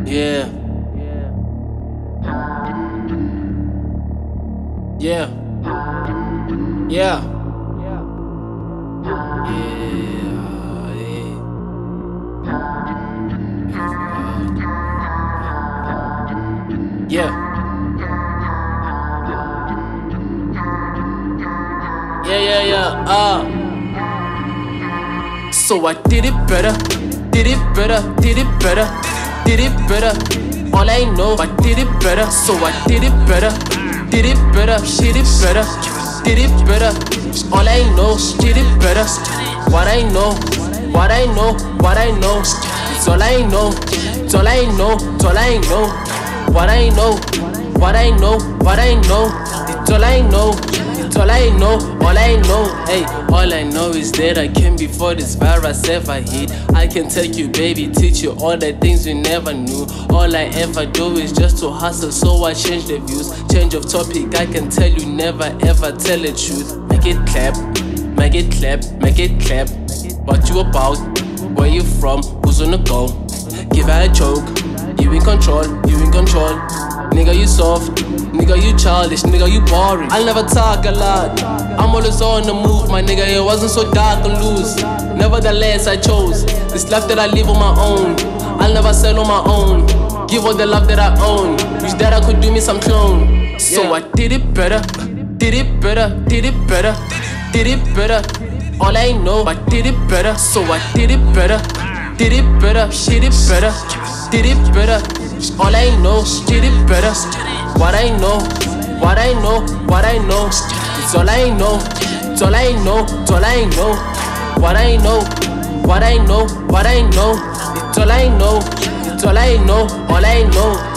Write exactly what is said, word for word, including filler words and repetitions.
Yeah. Yeah. Yeah. Yeah. Yeah, yeah, yeah, uh So I did it better, did it better, did it better, did it better. All I know, I did it better. So I did it better, did it better, did it better, did it better. All I know, did it better. What I know, what I know, what I know. It's all I know, it's all I know, it's all I know. What I know, what I know, what I know. It's all I know. It's all I know, all I know, hey. All I know is that I came before this virus ever hit. I can take you, baby, teach you all the things you never knew. All I ever do is just to hustle, so I change the views. Change of topic, I can tell you, never ever tell the truth. Make it clap, make it clap, make it clap. What you about, where you from, who's on the go? Give her a choke, you in control, you in control. Nigga, you soft, nigga, you childish, nigga, you boring. I'll never talk a lot, I'm always on the move, my nigga. It wasn't so dark and loose. Nevertheless, I chose this life that I live on my own. I'll never sell on my own, give all the love that I own. Wish that I could do me some clone. So yeah. I did it better, did it better, did it better, did it better. All I know, I did it better. So I did it better, did it better, did it better, did it better. All I know, did it better. What I know, what I know, what I know. It's all I know, it's all I know, it's all I know. What I know, what I know, what I know. It's all I know, it's all I know, all I know.